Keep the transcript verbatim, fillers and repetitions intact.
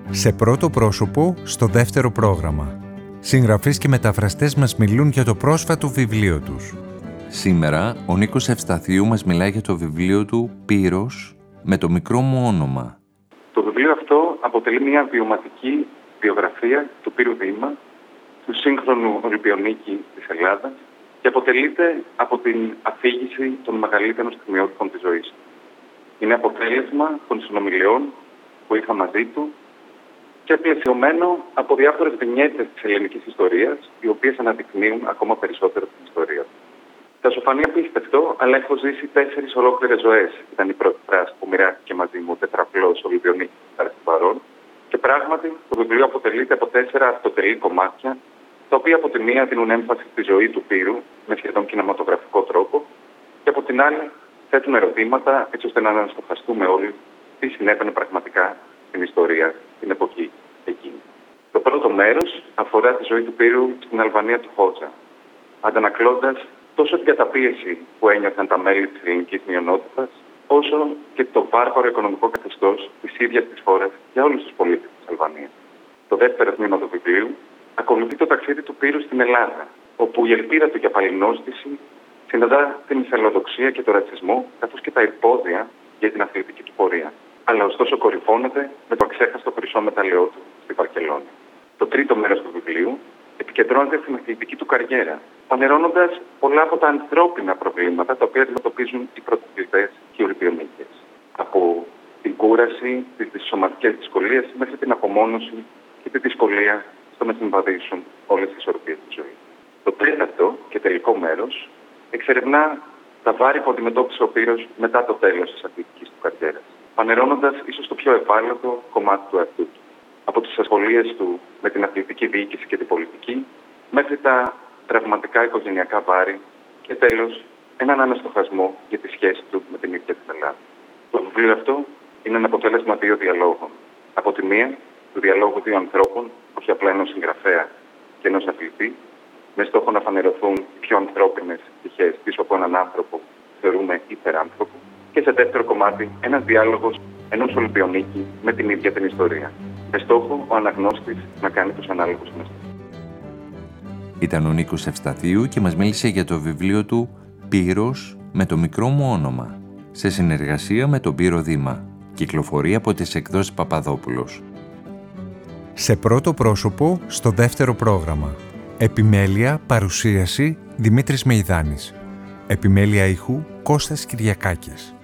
Σε πρώτο πρόσωπο, στο δεύτερο πρόγραμμα. Συγγραφείς και μεταφραστές μας μιλούν για το πρόσφατο βιβλίο τους. Σήμερα, ο Νίκος Ευσταθίου μας μιλάει για το βιβλίο του «Πύρος, με το μικρό μου όνομα». Το βιβλίο αυτό αποτελεί μια βιωματική βιογραφία του Πύρου Δήμα, του σύγχρονου Ολυμπιονίκη της Ελλάδας, και αποτελείται από την αφήγηση των μεγαλύτερων στιγμιότυπων της ζωής του. Είναι αποτέλεσμα των συνομιλιών που είχα μαζί του και πλαισιωμένο από διάφορες βινιέτες της ελληνικής ιστορίας, οι οποίες αναδεικνύουν ακόμα περισσότερο την ιστορία του. Θα σου φανεί απίστευτο, αλλά έχω ζήσει τέσσερις ολόκληρες ζωές. Ήταν η πρώτη φράση που μοιράστηκε μαζί μου ο τετραπλός Ολυμπιονίκης του παρόν. Και πράγματι, το βιβλίο αποτελείται από τέσσερα αυτοτελή κομμάτια, τα οποία από τη μία δίνουν έμφαση στη ζωή του Πύρου με σχεδόν κινηματογραφικό τρόπο, και από την άλλη θέτουν ερωτήματα έτσι ώστε να αναστοχαστούμε όλοι τι συνέβαινε πραγματικά στην ιστορία την εποχή εκείνη. Το πρώτο μέρος αφορά τη ζωή του Πύρου στην Αλβανία του Χότζα, αντανακλώντας τόσο την καταπίεση που ένιωθαν τα μέλη της ελληνικής μειονότητας, όσο και το βάρβαρο οικονομικό καθεστώς της ίδιας της χώρας για όλους τους πολίτες της Αλβανίας. Το δεύτερο τμήμα του βιβλίου ακολουθεί το ταξίδι του Πύρου στην Ελλάδα, όπου η ελπίδα του για παλινόστηση συναντά την ηθελοδοξία και τον ρατσισμό, καθώς και τα εμπόδια για την αθλητική του πορεία. Αλλά ωστόσο κορυφώνεται με το αξέχαστο χρυσό μετάλλιό του στη Βαρκελόνη. Το τρίτο μέρος του βιβλίου επικεντρώνεται στην αθλητική του καριέρα, φανερώνοντας πολλά από τα ανθρώπινα προβλήματα τα οποία αντιμετωπίζουν οι πρωταθλητές και οι Ολυμπιονίκες. Από την κούραση, τις σωματικές δυσκολίες μέχρι την απομόνωση και τη δυσκολία στο να συμβαδίσουν όλες τις ισορροπίες της ζωής. Το τέταρτο και τελικό μέρος εξερευνά τα βάρη που αντιμετώπισε ο Πύρος μετά το τέλος της αθλητικής του καριέρας, φανερώνοντας ίσως το πιο ευάλωτο κομμάτι του εαυτού του. Από τις ασχολίες του με την αθλητική διοίκηση και την πολιτική, μέχρι τα τραυματικά οικογενειακά βάρη και τέλος έναν αναστοχασμό για τη σχέση του με την ίδια την Ελλάδα. Το βιβλίο αυτό είναι ένα αποτέλεσμα δύο διαλόγων. Από τη μία, του διαλόγου δύο ανθρώπων, όχι απλά ενός συγγραφέα και ενός αθλητή, με στόχο να φανερωθούν οι πιο ανθρώπινες πτυχές πίσω από έναν άνθρωπο που θεωρούμε υπεράνθρωπο. Και σε δεύτερο κομμάτι, ένας διάλογος ενός Ολυμπιονίκη με την ίδια την ιστορία. Με στόχο ο αναγνώστης να κάνει τους ανάλογους γνωστούς. Ήταν ο Νίκος Ευσταθίου και μας μίλησε για το βιβλίο του «Πύρος, με το μικρό μου όνομα», σε συνεργασία με τον Πύρο Δήμα. Κυκλοφορεί από τις εκδόσεις Παπαδόπουλος. Σε πρώτο πρόσωπο, στο δεύτερο πρόγραμμα. Επιμέλεια, παρουσίαση, Δημήτρης Μεϊδάνης. Επιμέλεια ήχου, Κώστας Κυριακάκης.